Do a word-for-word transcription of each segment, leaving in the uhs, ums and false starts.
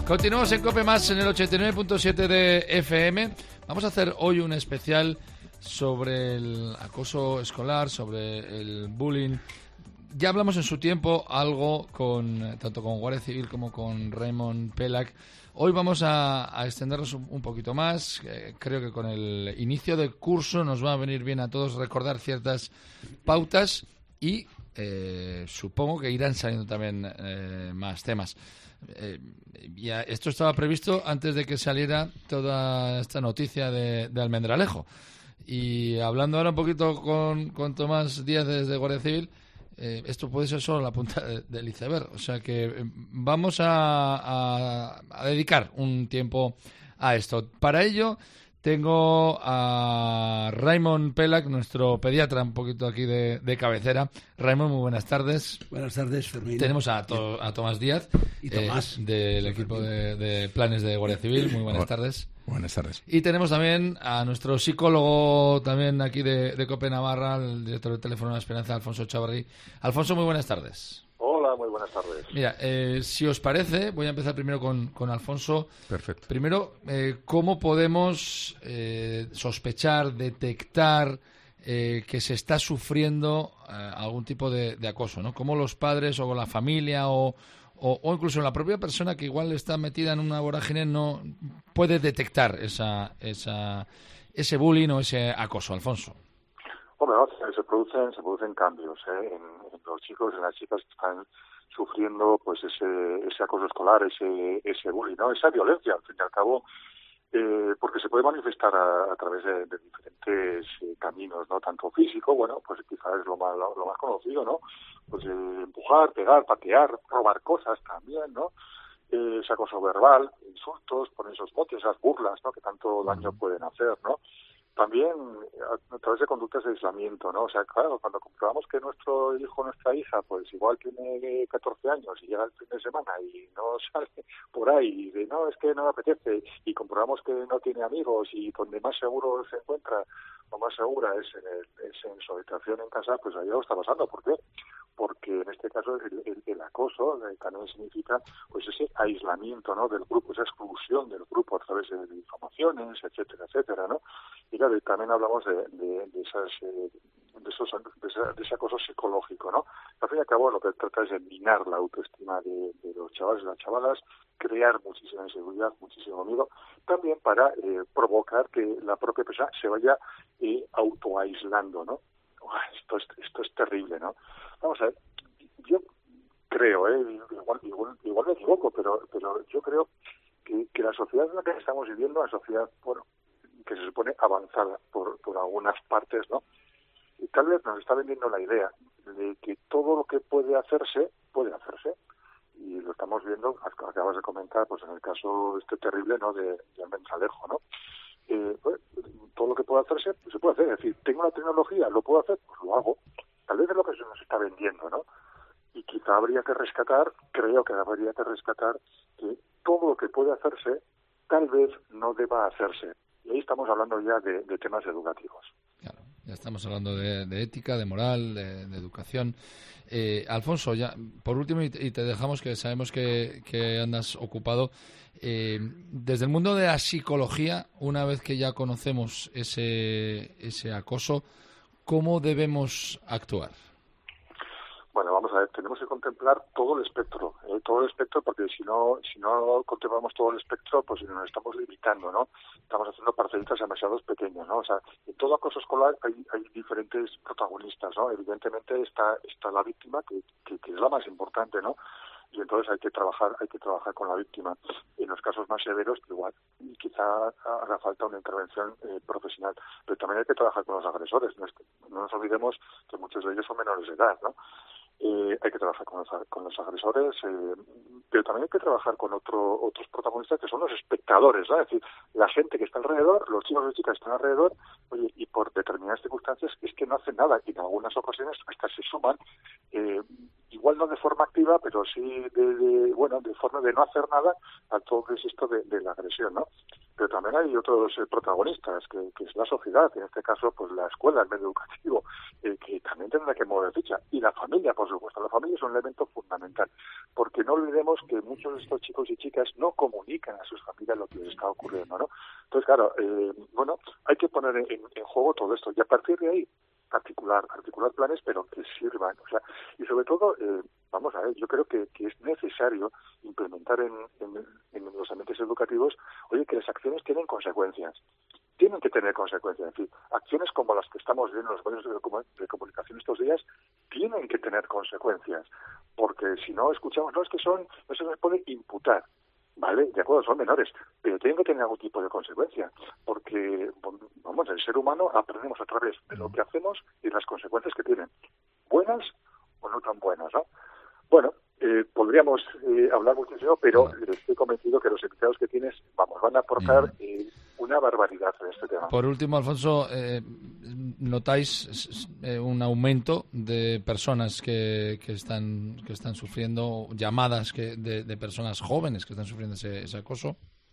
Continuamos en COPE Más en el ochenta y nueve punto siete de F M. Vamos a hacer hoy un especial sobre el acoso escolar, sobre el bullying. Ya hablamos en su tiempo algo con tanto con Guardia Civil como con Raymond Pelac. Hoy vamos a, a extendernos un, un poquito más. Eh, creo que con el inicio del curso nos va a venir bien a todos recordar ciertas pautas y eh, supongo que irán saliendo también eh, más temas. Eh, ya esto estaba previsto antes de que saliera toda esta noticia de, de Almendralejo. Y hablando ahora un poquito con, con Tomás Díaz desde Guardia Civil, eh, esto puede ser solo la punta de, del iceberg. O sea que eh, vamos a, a, a dedicar un tiempo a esto. Para ello tengo a Raymond Pelac, nuestro pediatra, un poquito aquí de, de cabecera. Raymond, muy buenas tardes. Buenas tardes, Fermín. Tenemos a, to, a Tomás Díaz, y Tomás. Eh, del equipo de, de planes de Guardia Civil. Muy buenas tardes. Buenas tardes. Y tenemos también a nuestro psicólogo también aquí de, de COPE Navarra, el director del Teléfono de la Esperanza, Alfonso Chavarri. Alfonso, muy buenas tardes. Hola, muy buenas tardes. Mira, eh, si os parece, voy a empezar primero con, con Alfonso. Perfecto. Primero, eh, ¿cómo podemos eh, sospechar, detectar eh, que se está sufriendo eh, algún tipo de, de acoso, ¿no? ¿Cómo los padres o la familia o, o, o incluso la propia persona que igual está metida en una vorágine no puede detectar esa, esa, ese bullying o ese acoso, Alfonso? Hombre, no, se producen se producen cambios ¿eh? en, en los chicos, en las chicas que están sufriendo pues ese ese acoso escolar, ese ese bullying, ¿no? Esa violencia, al fin y al cabo, eh, porque se puede manifestar a, a través de, de diferentes eh, caminos, ¿no? Tanto físico, bueno, pues quizás es lo más lo, lo más conocido, ¿no? Pues eh, empujar, pegar, patear, robar cosas también, ¿no? Eh, ese acoso verbal, insultos, poner esos motes, esas burlas, ¿no? Que tanto daño pueden hacer, ¿no? También a, a través de conductas de aislamiento, ¿no? O sea, claro, cuando comprobamos que nuestro hijo o nuestra hija, pues igual tiene catorce años y llega el fin de semana y no sale por ahí y dice, no, es que no me apetece, y comprobamos que no tiene amigos y donde más seguro se encuentra o más segura es en, el, es en su habitación en casa, pues ahí algo está pasando. ¿Por qué? Porque en este caso el, el, el acoso eh, también significa pues ese aislamiento, ¿no? Del grupo, esa exclusión del grupo a través de difamaciones, etcétera, etcétera, ¿no? Y claro, y también hablamos de, de, de esas eh, de esos de, esa, de ese acoso psicológico, ¿no? Al fin y al cabo lo que trata es de minar la autoestima de, de los chavales y las chavalas, crear muchísima inseguridad, muchísimo miedo, también para eh, provocar que la propia persona se vaya eh, autoaislando, ¿no? Esto es, esto es terrible, ¿no? Vamos a ver, yo creo, ¿eh? igual, igual, igual me equivoco, pero, pero yo creo que, que la sociedad en la que estamos viviendo, una sociedad, bueno, que se supone avanzada por, por algunas partes, ¿no? Y tal vez nos está vendiendo la idea de que todo lo que puede hacerse, puede hacerse. Y lo estamos viendo, acabas de comentar, pues en el caso este terrible, ¿no? De, de Almendralejo, ¿no? Eh, pues, todo lo que puede hacerse, pues se puede hacer. Es decir, tengo la tecnología, ¿lo puedo hacer? Pues lo hago. Tal vez es lo que se nos está vendiendo, ¿no? Y quizá habría que rescatar, creo que habría que rescatar que todo lo que puede hacerse, tal vez no deba hacerse. Y ahí estamos hablando ya de, de temas educativos. Claro, ya estamos hablando de, de ética, de moral, de, de educación. Eh, Alfonso, ya por último, y te, y te dejamos que sabemos que, que andas ocupado. Eh, desde el mundo de la psicología, una vez que ya conocemos ese, ese acoso, ¿cómo debemos actuar? Bueno, vamos a ver, tenemos que contemplar todo el espectro, eh, todo el espectro, porque si no si no contemplamos todo el espectro, pues nos estamos limitando, ¿no? Estamos haciendo parcelitas demasiado pequeñas, ¿no? O sea, en todo acoso escolar hay, hay diferentes protagonistas, ¿no? Evidentemente está está la víctima, que, que, que es la más importante, ¿no? Y entonces hay que trabajar hay que trabajar con la víctima. En los casos más severos, igual, quizá haga falta una intervención eh, profesional, pero también hay que trabajar con los agresores. No, es que, no nos olvidemos que muchos de ellos son menores de edad, ¿no? Eh, hay que trabajar con los, con los agresores, eh, pero también hay que trabajar con otro, otros protagonistas que son los espectadores, ¿no? Es decir, la gente que está alrededor, los chicos y chicas que están alrededor, oye, y por determinadas circunstancias es que no hacen nada, y en algunas ocasiones hasta se suman, eh, igual no de forma activa, pero sí de, de bueno, de forma de no hacer nada a todo que es esto de, de la agresión, ¿no? Pero también hay otros eh, protagonistas, que, que es la sociedad, en este caso, pues la escuela, el medio educativo, eh, que también tendrá que mover ficha, y la familia, por supuesto. La familia es un elemento fundamental, porque no olvidemos que muchos de estos chicos y chicas no comunican a sus familias lo que les está ocurriendo, ¿no? Entonces, claro, eh, bueno, hay que poner en, en juego todo esto, y a partir de ahí, articular, articular planes, pero que sirvan, o sea, y sobre todo, eh, vamos a ver, yo creo que, que es necesario implementar en, en, en los ambientes educativos, oye, que las acciones tienen consecuencias, tienen que tener consecuencias, en fin, acciones como las que estamos viendo en los medios de, de comunicación estos días, tienen que tener consecuencias, porque si no escuchamos, no es que son, no se les puede imputar, ¿vale? De acuerdo, son menores, pero tienen que tener algún tipo de consecuencia, porque, vamos, el ser humano aprendemos a través de lo que hacemos y las consecuencias que tienen, buenas o no tan buenas, ¿no? Bueno, eh, podríamos eh, hablar muchísimo, pero estoy convencido que los invitados que tienes, vamos, van a aportar eh, una barbaridad en este tema. Por último, Alfonso, eh, ¿notáis eh, un aumento de personas que, que están que están sufriendo, llamadas que de, de personas jóvenes que están sufriendo ese, ese acoso?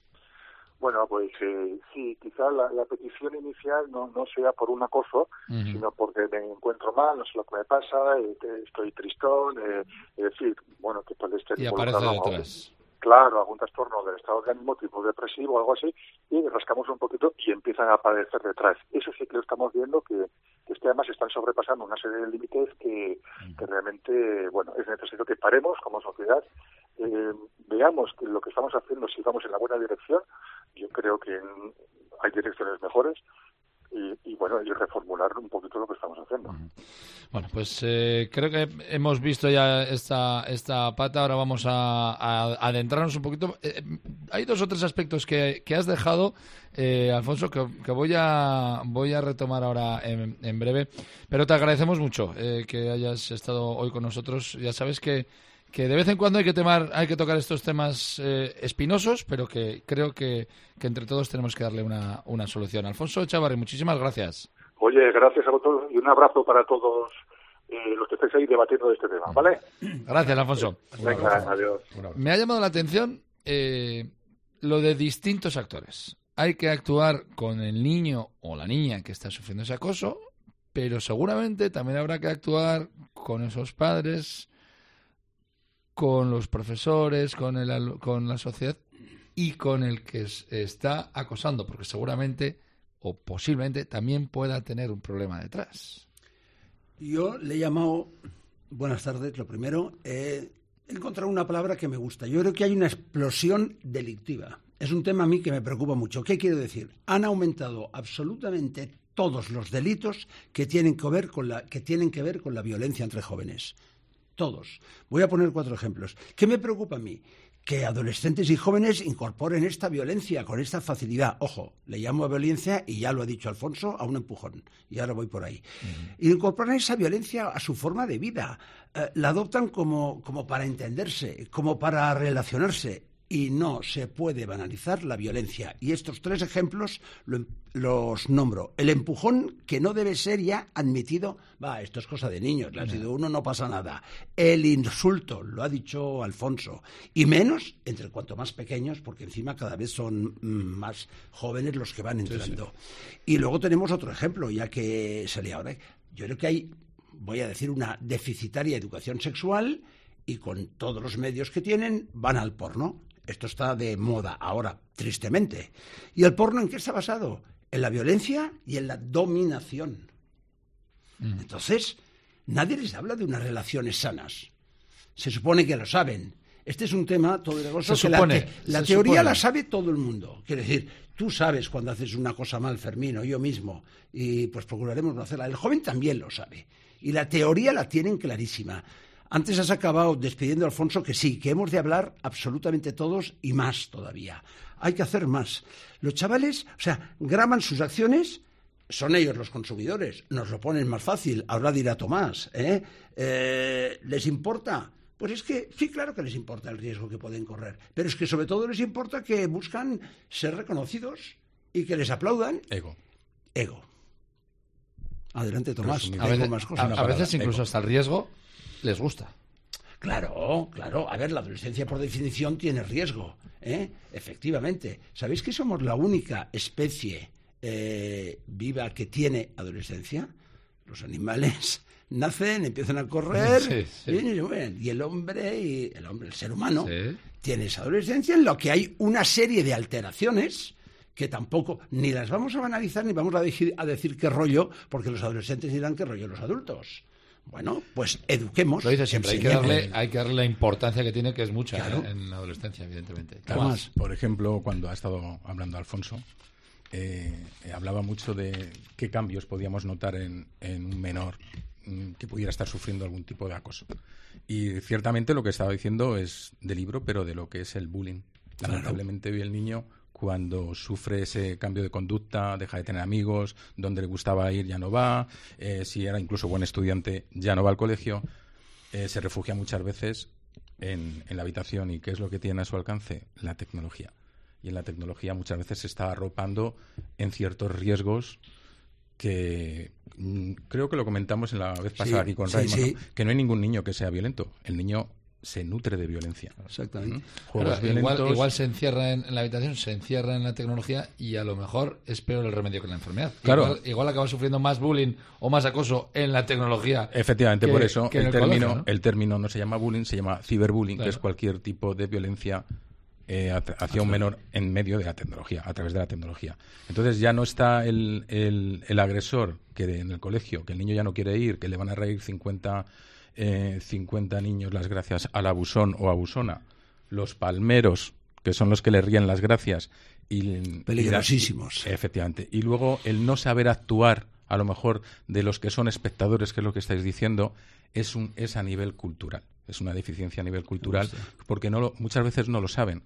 Bueno, pues eh, sí, quizá la, la petición inicial no, no sea por un acoso, uh-huh. sino porque me encuentro mal, no sé lo que me pasa, eh, estoy tristón, eh, es decir, bueno, que puede estar y aparece detrás. Claro, algún trastorno del estado de ánimo tipo depresivo o algo así, y rascamos un poquito y empiezan a aparecer detrás. Eso sí que lo estamos viendo, que, que es que además están sobrepasando una serie de límites que, que realmente, bueno, es necesario que paremos como sociedad, eh, veamos que lo que estamos haciendo, si vamos en la buena dirección. Yo creo que hay direcciones mejores y, y bueno, y reformular un poquito lo que estamos haciendo. Bueno, pues eh, creo que hemos visto ya esta esta pata. Ahora vamos a, a adentrarnos un poquito. Eh, hay dos o tres aspectos que, que has dejado, eh, Alfonso, que, que voy a voy a retomar ahora en, en breve. Pero te agradecemos mucho eh, que hayas estado hoy con nosotros. Ya sabes que que de vez en cuando hay que temar, hay que tocar estos temas eh, espinosos, pero que creo que, que entre todos tenemos que darle una, una solución. Alfonso Echavarri, muchísimas gracias. Oye, gracias a vosotros y un abrazo para todos eh, los que estáis ahí debatiendo de este tema, ¿vale? Gracias, Alfonso. Venga, adiós. Me ha llamado la atención eh, lo de distintos actores. Hay que actuar con el niño o la niña que está sufriendo ese acoso, pero seguramente también habrá que actuar con esos padres, con los profesores, con el con la sociedad y con el que es, está acosando, porque seguramente o posiblemente también pueda tener un problema detrás. Yo le he llamado, buenas tardes, lo primero, eh, he encontrado una palabra que me gusta. Yo creo que hay una explosión delictiva. Es un tema a mí que me preocupa mucho. ¿Qué quiero decir? Han aumentado absolutamente todos los delitos que tienen que ver con la, que tienen que ver con la violencia entre jóvenes. Todos. Voy a poner cuatro ejemplos. ¿Qué me preocupa a mí? Que adolescentes y jóvenes incorporen esta violencia con esta facilidad. Ojo, le llamo a violencia, y ya lo ha dicho Alfonso, a un empujón. Y ahora voy por ahí. Uh-huh. Y incorporan esa violencia a su forma de vida. Eh, la adoptan como, como para entenderse, como para relacionarse. Y no se puede banalizar la violencia. Y estos tres ejemplos lo, los nombro. El empujón, que no debe ser ya admitido. Va, esto es cosa de niños, le ha sido uno, no pasa nada. El insulto, lo ha dicho Alfonso. Y menos entre cuanto más pequeños, porque encima cada vez son más jóvenes los que van entrando. Sí, sí. Y luego tenemos otro ejemplo, ya que salía ahora. Yo creo que hay, voy a decir, una deficitaria educación sexual, y con todos los medios que tienen van al porno. Esto está de moda ahora, tristemente. ¿Y el porno en qué está basado? En la violencia y en la dominación. Mm. Entonces, nadie les habla de unas relaciones sanas. Se supone que lo saben. Este es un tema todo que supone, la, te, la teoría supone. La sabe todo el mundo. Quiere decir, tú sabes cuando haces una cosa mal, Fermín, o yo mismo, y pues procuraremos no hacerla. El joven también lo sabe. Y la teoría la tienen clarísima. Antes has acabado despidiendo a Alfonso que sí, que hemos de hablar absolutamente todos y más todavía. Hay que hacer más. Los chavales, o sea, graban sus acciones, son ellos los consumidores, nos lo ponen más fácil. Ahora dirá Tomás, ¿eh? Eh, ¿les importa? Pues es que sí, claro que les importa el riesgo que pueden correr, pero es que sobre todo les importa que buscan ser reconocidos y que les aplaudan. Ego. Ego. Adelante, Tomás. A veces, más cosas. A, a veces incluso Ego. Hasta el riesgo les gusta. Claro, claro. A ver, la adolescencia por definición tiene riesgo, ¿eh? Efectivamente. ¿Sabéis que somos la única especie eh, viva que tiene adolescencia? Los animales nacen, empiezan a correr, sí, sí. Y, y el hombre, y el hombre, el ser humano, sí. tiene esa adolescencia en lo que hay una serie de alteraciones que tampoco ni las vamos a banalizar ni vamos a decir, a decir qué rollo, porque los adolescentes dirán qué rollo los adultos. Bueno, pues eduquemos. Lo dice siempre, hay que, darle, hay que darle la importancia que tiene, que es mucha, claro, ¿eh? En la adolescencia, evidentemente. Además, por ejemplo, cuando ha estado hablando Alfonso, eh, hablaba mucho de qué cambios podíamos notar en, en un menor que pudiera estar sufriendo algún tipo de acoso. Y ciertamente lo que estaba diciendo es de libro, pero de lo que es el bullying. Lamentablemente hoy el niño, cuando sufre ese cambio de conducta, deja de tener amigos, donde le gustaba ir ya no va, eh, si era incluso buen estudiante ya no va al colegio, eh, se refugia muchas veces en, en la habitación. ¿Y qué es lo que tiene a su alcance? La tecnología. Y en la tecnología muchas veces se está arropando en ciertos riesgos que mm, creo que lo comentamos en la vez pasada sí, aquí con sí, Raymond, sí. ¿no? Que no hay ningún niño que sea violento. El niño se nutre de violencia. Exactamente. ¿Mm? Claro, igual, igual se encierra en, en la habitación, se encierra en la tecnología y a lo mejor es peor el remedio que la enfermedad. Claro. Igual, igual acaba sufriendo más bullying o más acoso en la tecnología. Efectivamente, que, por eso el, el, término, colegio, ¿no? el término no se llama bullying, se llama ciberbullying, claro. que es cualquier tipo de violencia eh, hacia un menor en medio de la tecnología, a través de la tecnología. Entonces ya no está el, el, el agresor que en el colegio, que el niño ya no quiere ir, que le van a reír cincuenta Eh, cincuenta niños las gracias al abusón o abusona, los palmeros, que son los que le ríen las gracias, y peligrosísimos. Y, efectivamente. Y luego el no saber actuar, a lo mejor, de los que son espectadores, que es lo que estáis diciendo, es, un, es a nivel cultural. Es una deficiencia a nivel cultural, porque no lo, muchas veces no lo saben.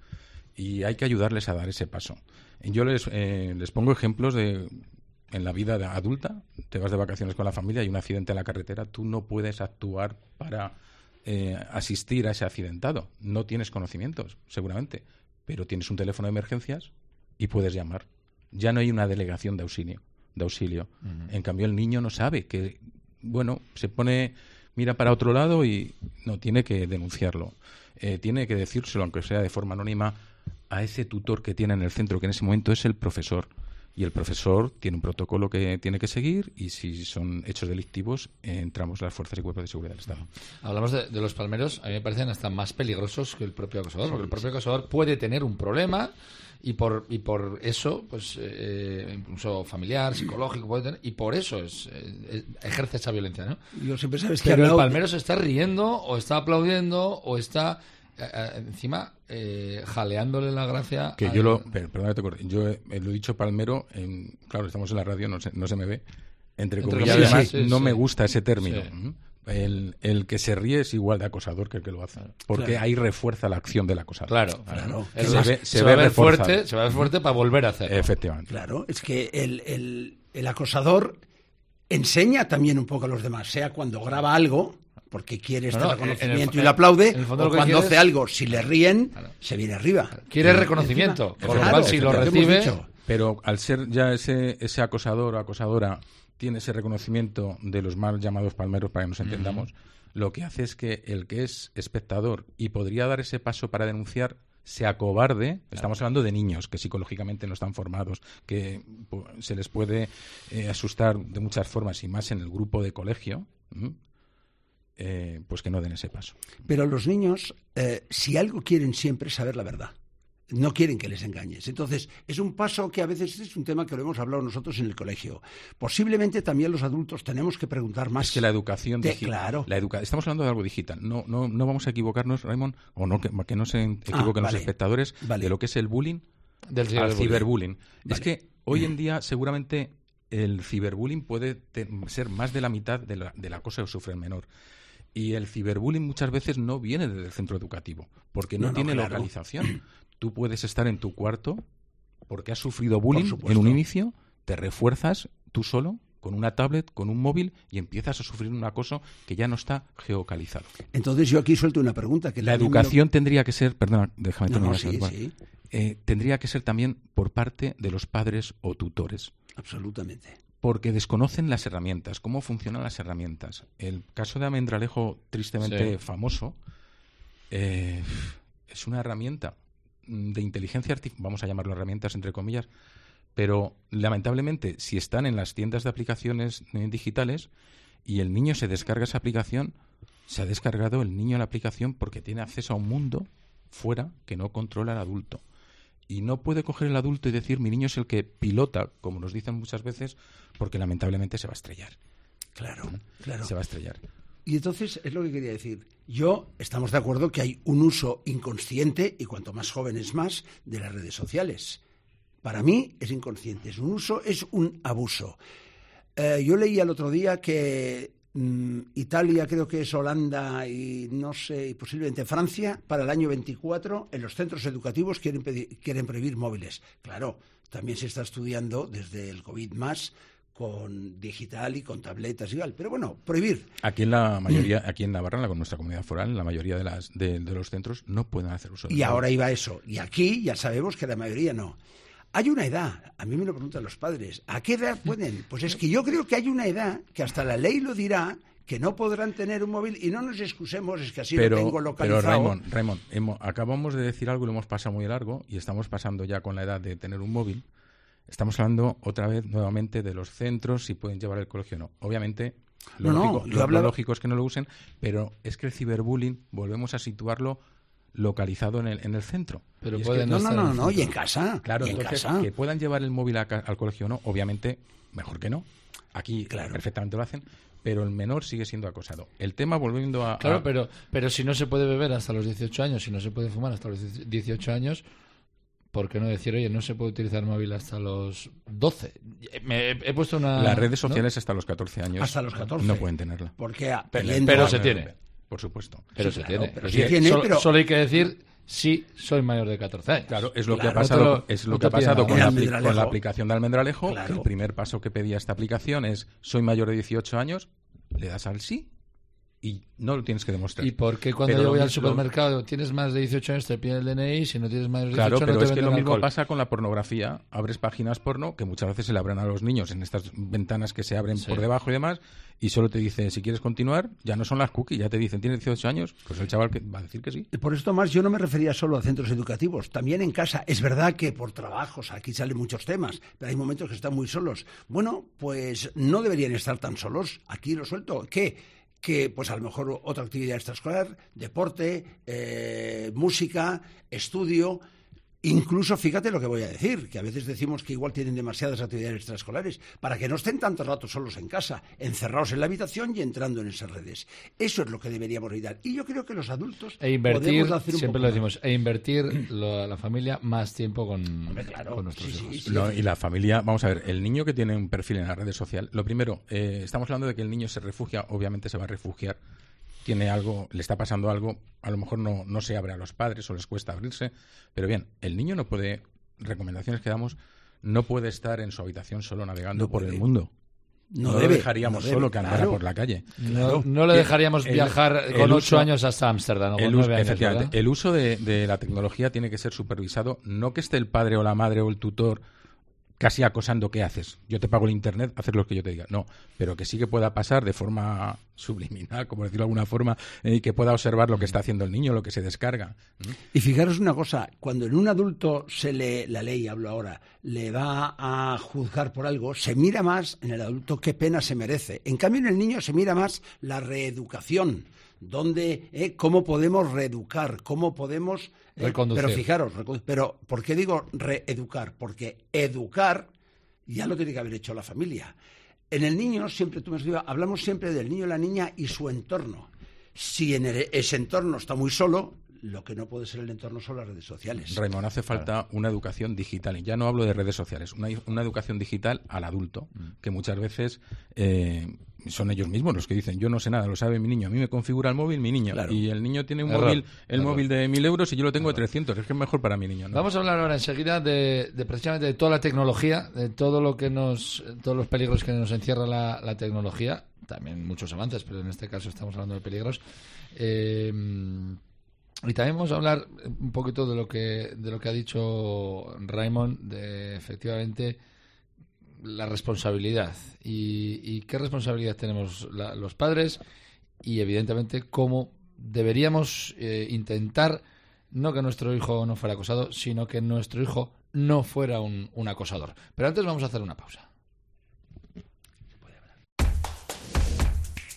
Y hay que ayudarles a dar ese paso. Yo les, eh, les pongo ejemplos de... En la vida adulta, te vas de vacaciones con la familia y un accidente en la carretera, tú no puedes actuar para eh, asistir a ese accidentado. No tienes conocimientos, seguramente, pero tienes un teléfono de emergencias y puedes llamar. Ya no hay una delegación de auxilio. De auxilio. Uh-huh. En cambio, el niño no sabe que, bueno, se pone, mira para otro lado y no tiene que denunciarlo. Eh, tiene que decírselo, aunque sea de forma anónima, a ese tutor que tiene en el centro, que en ese momento es el profesor. Y el profesor tiene un protocolo que tiene que seguir y si son hechos delictivos eh, entramos las fuerzas y cuerpos de seguridad del Estado. Hablamos de, de los palmeros, a mí me parecen hasta más peligrosos que el propio acosador, sí, porque el propio acosador puede tener un problema y por y por eso, pues eh, incluso familiar, psicológico, puede tener, y por eso es, eh, ejerce esa violencia, ¿no? Yo siempre sabes que Pero hablado... el palmero se está riendo o está aplaudiendo o está... encima eh, jaleándole la gracia que al... yo lo per, perdón, te corte, yo eh, lo he dicho palmero en, claro, estamos en la radio, no se, no se me ve entre, entre comillas, sí, además sí, sí, no sí. me gusta ese término sí. el, el que se ríe es igual de acosador que el que lo hace, porque claro. ahí refuerza la acción del acosador. Claro, claro. Se, se, ve, se, se, se ve va a ver fuerte, fuerte, se va a ver fuerte para volver a hacerlo. Efectivamente. Claro, es que el, el, el acosador enseña también un poco a los demás, sea cuando graba algo porque quiere este no, no, reconocimiento el, y le aplaude, o cuando quieres... hace algo, si le ríen, claro. se viene arriba. Quiere reconocimiento, encima, con lo cual si lo recibe... Pero al ser ya ese, ese acosador o acosadora tiene ese reconocimiento de los mal llamados palmeros, para que nos entendamos, uh-huh. lo que hace es que el que es espectador y podría dar ese paso para denunciar se acobarde. Claro. Estamos hablando de niños que psicológicamente no están formados, que pues, se les puede eh, asustar de muchas formas y más en el grupo de colegio, ¿m? Eh, pues que no den ese paso. Pero los niños, eh, si algo quieren siempre es saber la verdad. No quieren que les engañes. Entonces, es un paso que a veces es un tema que lo hemos hablado nosotros en el colegio. Posiblemente también los adultos tenemos que preguntar más. Es que la educación de, digital. Claro. La educa- estamos hablando de algo digital. No, no, no vamos a equivocarnos, Raymond, o no que, que no se equivoquen ah, vale. los espectadores vale. de lo que es el bullying del al ciberbullying. Vale. Es que hoy en día seguramente el ciberbullying puede te- ser más de la mitad de la, del acoso que sufre el menor. Y el ciberbullying muchas veces no viene desde el centro educativo, porque no, no tiene no, claro. localización. Tú puedes estar en tu cuarto porque has sufrido bullying en un inicio, te refuerzas tú solo con una tablet, con un móvil y empiezas a sufrir un acoso que ya no está geocalizado. Entonces yo aquí suelto una pregunta. Que la educación lo... tendría que ser, perdona, déjame terminar. No, no, sí, sí. Eh, tendría que ser también por parte de los padres o tutores. Absolutamente. Porque desconocen las herramientas, cómo funcionan las herramientas. El caso de Almendralejo, tristemente sí. famoso, eh, es una herramienta de inteligencia artificial, vamos a llamarlo herramientas entre comillas, pero lamentablemente si están en las tiendas de aplicaciones eh, digitales y el niño se descarga esa aplicación, se ha descargado el niño la aplicación porque tiene acceso a un mundo fuera que no controla el adulto. Y no puede coger el adulto y decir, mi niño es el que pilota, como nos dicen muchas veces, porque lamentablemente se va a estrellar. Claro, ¿no? claro. Se va a estrellar. Y entonces es lo que quería decir. Yo, estamos de acuerdo que hay un uso inconsciente, y cuanto más jóvenes más, de las redes sociales. Para mí es inconsciente, es un uso, es un abuso. Eh, yo leí el otro día que mmm, Italia, creo que es Holanda y no sé, y posiblemente Francia, para el año veinticuatro, en los centros educativos quieren, pedir, quieren prohibir móviles. Claro, también se está estudiando desde el COVID más, con digital y con tabletas y tal. Pero bueno, prohibir. Aquí en la mayoría, aquí en Navarra, con nuestra comunidad foral, la mayoría de, las, de, de los centros no pueden hacer uso de Y móvil. ahora iba eso. Y aquí ya sabemos que la mayoría no. Hay una edad, a mí me lo preguntan los padres, ¿a qué edad pueden? Pues es que yo creo que hay una edad que hasta la ley lo dirá, que no podrán tener un móvil, y no nos excusemos, es que así pero, lo tengo localizado. Pero Raymond, Raymond hemos, acabamos de decir algo y lo hemos pasado muy largo, y estamos pasando ya con la edad de tener un móvil. Estamos hablando otra vez nuevamente de los centros, si pueden llevar el colegio o no. Obviamente, lo, no, lógico, no, lo, hablaba... lo lógico es que no lo usen, pero es que el ciberbullying, volvemos a situarlo localizado en el, en el centro. Pero y pueden es que, no, no, no, no, en y en casa. Claro, y en entonces, casa. que puedan llevar el móvil a, al colegio o no, obviamente, mejor que no. Aquí claro. perfectamente lo hacen, pero el menor sigue siendo acosado. El tema, volviendo a... Claro, a... pero, pero si no se puede beber hasta los dieciocho años, si no se puede fumar hasta los dieciocho años... ¿Por qué no decir, oye, no se puede utilizar móvil hasta los doce? Me he, he puesto una... Las redes sociales ¿no? hasta los catorce años. Hasta los catorce. No pueden tenerla. Porque a, pero, pidiendo... pero se tiene. Por supuesto. Pero sí, se claro, tiene. pero Sí, se tiene, solo, pero... solo hay que decir, sí, soy mayor de catorce años. Claro, es lo Claro, que ha pasado, no te lo- es lo no que ha te piden pasado con nada. la, El apli- Almendralejo. con la aplicación de Almendralejo. Claro. El primer paso que pedía esta aplicación es, soy mayor de dieciocho años, le das al sí y no lo tienes que demostrar. ¿Y por qué cuando Pero yo lo voy al mismo- supermercado tienes más de dieciocho años, te piden el D N I, si no tienes más de dieciocho Claro, pero no te es que venden lo mismo alcohol? pasa con la pornografía. Abres páginas porno que muchas veces se le abren a los niños en estas ventanas que se abren Sí. por debajo y demás, y solo te dice, si quieres continuar, ya no son las cookies, ya te dicen, ¿tienes dieciocho años? Pues el chaval que va a decir que sí. Por esto más, yo no me refería solo a centros educativos, también en casa. Es verdad que por trabajos aquí salen muchos temas, pero hay momentos que están muy solos. Bueno, pues no deberían estar tan solos. Aquí lo suelto. ¿Qué? Que pues a lo mejor otra actividad extraescolar, deporte, eh, música, estudio. Incluso, fíjate lo que voy a decir, que a veces decimos que igual tienen demasiadas actividades extraescolares, para que no estén tanto rato solos en casa, encerrados en la habitación y entrando en esas redes. Eso es lo que deberíamos evitar. Y yo creo que los adultos E invertir, podemos hacer un siempre poco lo decimos, e invertir lo- la familia más tiempo con, Hombre, claro, con nuestros sí, sí, hijos. sí. No, y la familia, vamos a ver, el niño que tiene un perfil en la red social, lo primero, eh, estamos hablando de que el niño se refugia, obviamente se va a refugiar, tiene algo, le está pasando algo, a lo mejor no, no se abre a los padres o les cuesta abrirse, pero bien, el niño no puede, recomendaciones que damos, no puede estar en su habitación solo navegando No por puede. el mundo. No, No, debe, lo dejaríamos no debe, solo que andara claro. por la calle. No, no le Que dejaríamos el- viajar el con ocho uso- años hasta Ámsterdam, o con El uso, nueve años, efectivamente, ¿verdad? el uso de, de la tecnología tiene que ser supervisado, no que esté el padre o la madre o el tutor casi acosando qué haces. Yo te pago el internet, haces lo que yo te diga. No, pero que sí que pueda pasar de forma subliminal, como decirlo de alguna forma, eh, y que pueda observar lo que está haciendo el niño, lo que se descarga. ¿Mm? Y fijaros una cosa, cuando en un adulto se le, la ley, hablo ahora, le va a juzgar por algo, se mira más en el adulto qué pena se merece. En cambio, en el niño se mira más la reeducación. Dónde, eh, cómo podemos reeducar, cómo podemos... eh, Reconducir. pero fijaros, recu- pero ¿por qué digo reeducar? Porque educar ya lo tiene que haber hecho la familia. En el niño, siempre tú me has dicho, hablamos siempre del niño, la niña y su entorno. Si en el- ese entorno está muy solo, lo que no puede ser el entorno son las redes sociales. Raymond, hace falta una educación digital, y ya no hablo de redes sociales, una, una educación digital al adulto, que muchas veces eh, son ellos mismos los que dicen, yo no sé nada, lo sabe mi niño, a mí me configura el móvil mi niño, Claro. y el niño tiene un Error, móvil, el error. móvil de mil euros y yo lo tengo de trescientos, es que es mejor para mi niño, ¿no? Vamos a hablar ahora enseguida de, de precisamente de toda la tecnología, de todo lo que nos, todos los peligros que nos encierra la, la tecnología, también muchos avances, pero en este caso estamos hablando de peligros. Eh, y también vamos a hablar un poquito de lo que de lo que ha dicho Raymond, de efectivamente la responsabilidad y, y qué responsabilidad tenemos la- los padres y evidentemente cómo deberíamos eh, intentar no que nuestro hijo no fuera acosado, sino que nuestro hijo no fuera un, un acosador. Pero antes vamos a hacer una pausa.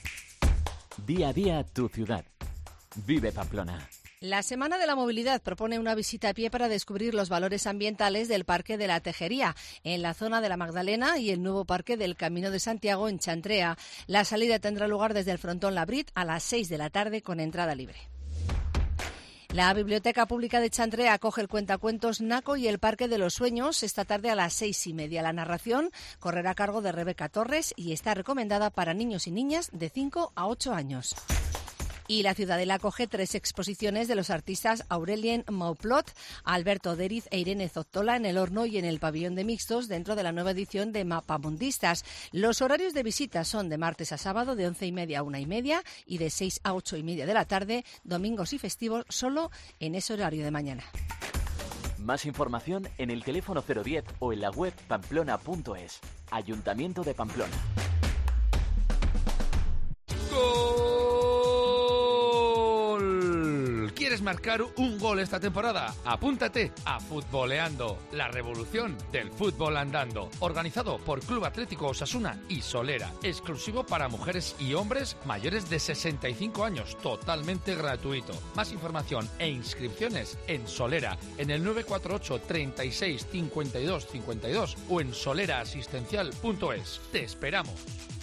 Día a día tu ciudad. Vive Pamplona. La Semana de la Movilidad propone una visita a pie para descubrir los valores ambientales del Parque de la Tejería, en la zona de la Magdalena, y el nuevo Parque del Camino de Santiago, en Chantrea. La salida tendrá lugar desde el Frontón Labrit a las seis de la tarde con entrada libre. La Biblioteca Pública de Chantrea acoge el cuentacuentos Naco y el Parque de los Sueños esta tarde a las seis y media. La narración correrá a cargo de Rebeca Torres y está recomendada para niños y niñas de cinco a ocho años. Y la Ciudadela acoge tres exposiciones de los artistas Aurelien Mauplot, Alberto Deriz e Irene Zottola en el Horno y en el Pabellón de Mixtos dentro de la nueva edición de Mapamundistas. Los horarios de visita son de martes a sábado de once y media a una y media y de seis a ocho y media de la tarde, domingos y festivos solo en ese horario de mañana. Más información en el teléfono cero diez o en la web pamplona punto es. Ayuntamiento de Pamplona. ¿Quieres marcar un gol esta temporada? Apúntate a Futboleando, la revolución del fútbol andando. Organizado por Club Atlético Osasuna y Solera. Exclusivo para mujeres y hombres mayores de sesenta y cinco años. Totalmente gratuito. Más información e inscripciones en Solera, en el nueve cuatro ocho, treinta y seis, cincuenta y dos, cincuenta y dos o en solera asistencial punto es. Te esperamos.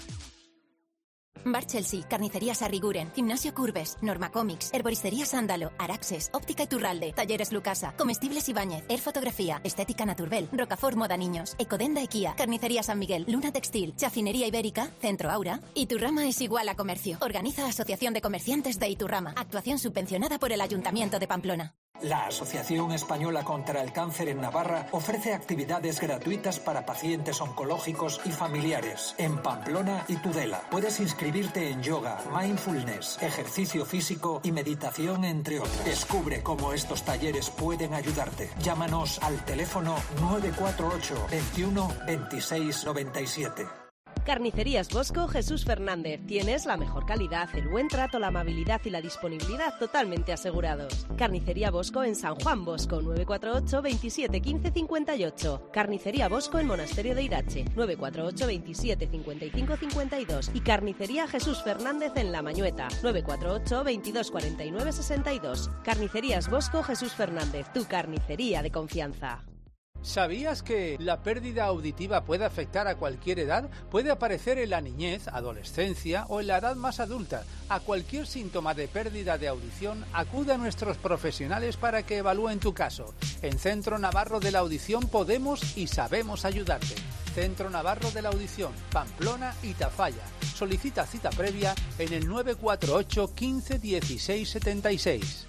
Bar Chelsea, Carnicerías Arriguren, Gimnasio Curves, Norma Comics, Herboristería Sándalo, Araxes, Óptica Iturralde, Talleres Lucasa, Comestibles Ibáñez, Air Fotografía, Estética Naturbel, Rocafort Moda Niños, Ecodenda Equía, Carnicería San Miguel, Luna Textil, Chafinería Ibérica, Centro Aura. Iturrama es igual a comercio. Organiza Asociación de Comerciantes de Iturrama. Actuación subvencionada por el Ayuntamiento de Pamplona. La Asociación Española contra el Cáncer en Navarra ofrece actividades gratuitas para pacientes oncológicos y familiares en Pamplona y Tudela. Puedes inscribirte en yoga, mindfulness, ejercicio físico y meditación, entre otros. Descubre cómo estos talleres pueden ayudarte. Llámanos al teléfono nueve cuatro ocho, veintiuno, veintiséis, noventa y siete. Carnicerías Bosco Jesús Fernández. Tienes la mejor calidad, el buen trato, la amabilidad y la disponibilidad totalmente asegurados. Carnicería Bosco en San Juan Bosco, nueve cuatro ocho, veintisiete, quince, cincuenta y ocho. Carnicería Bosco en Monasterio de Irache, nueve cuatro ocho, veintisiete, cincuenta y cinco, cincuenta y dos. Y Carnicería Jesús Fernández en La Mañueta, nueve cuatro ocho, veintidós, cuarenta y nueve, sesenta y dos. Carnicerías Bosco Jesús Fernández, tu carnicería de confianza. ¿Sabías que la pérdida auditiva puede afectar a cualquier edad? Puede aparecer en la niñez, adolescencia o en la edad más adulta. A cualquier síntoma de pérdida de audición, acude a nuestros profesionales para que evalúen tu caso. En Centro Navarro de la Audición podemos y sabemos ayudarte. Centro Navarro de la Audición, Pamplona y Tafalla. Solicita cita previa en el nueve cuatro ocho, quince, dieciséis, setenta y seis.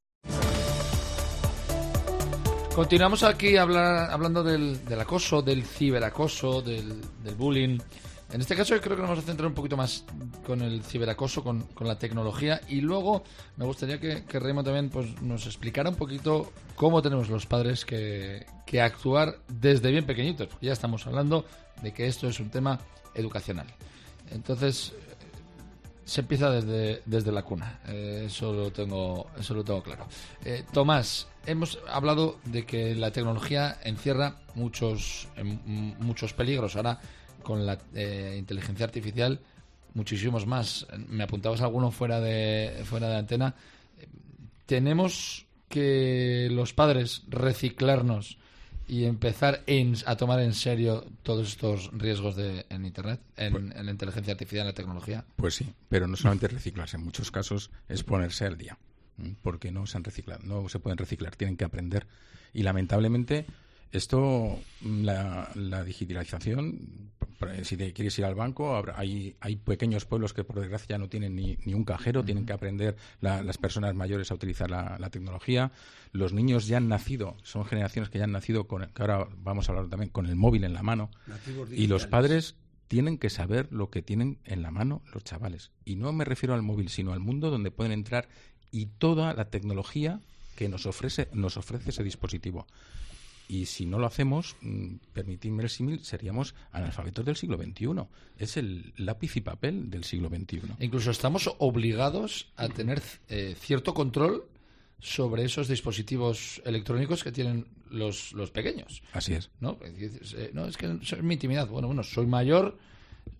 Continuamos aquí hablar, hablando del, del acoso, del ciberacoso, del, del bullying. En este caso yo creo que nos vamos a centrar un poquito más con el ciberacoso, con, con la tecnología, y luego me gustaría que, que Raymond también pues, nos explicara un poquito cómo tenemos los padres que, que actuar desde bien pequeñitos, porque ya estamos hablando de que esto es un tema educacional. Entonces se empieza desde, desde la cuna, eh, eso lo tengo, eso lo tengo claro. Eh, Tomás, hemos hablado de que la tecnología encierra muchos, eh, muchos peligros. Ahora, con la eh, inteligencia artificial, muchísimos más. Me apuntabas alguno fuera de, fuera de antena. Tenemos que los padres reciclarnos y empezar en, a tomar en serio todos estos riesgos de, en Internet, en, pues, en la inteligencia artificial, en la tecnología. Pues sí, pero no solamente reciclarse, en muchos casos es ponerse al día, porque no se han reciclado, no se pueden reciclar, tienen que aprender. Y lamentablemente esto, la, la digitalización, si te quieres ir al banco, habrá, hay, hay pequeños pueblos que por desgracia ya no tienen ni, ni un cajero, uh-huh. Tienen que aprender la, las personas mayores a utilizar la, la tecnología. Los niños ya han nacido, son generaciones que ya han nacido, con, que ahora vamos a hablar también, con el móvil en la mano. Y los padres tienen que saber lo que tienen en la mano los chavales. Y no me refiero al móvil, sino al mundo donde pueden entrar y toda la tecnología que nos ofrece, nos ofrece ese dispositivo. Y si no lo hacemos, permitidme el símil, seríamos analfabetos del siglo veintiuno. Es el lápiz y papel del siglo veintiuno. Incluso estamos obligados a tener eh, cierto control sobre esos dispositivos electrónicos que tienen los, los pequeños. Así es. ¿No? No, es que es mi intimidad. Bueno, bueno, soy mayor,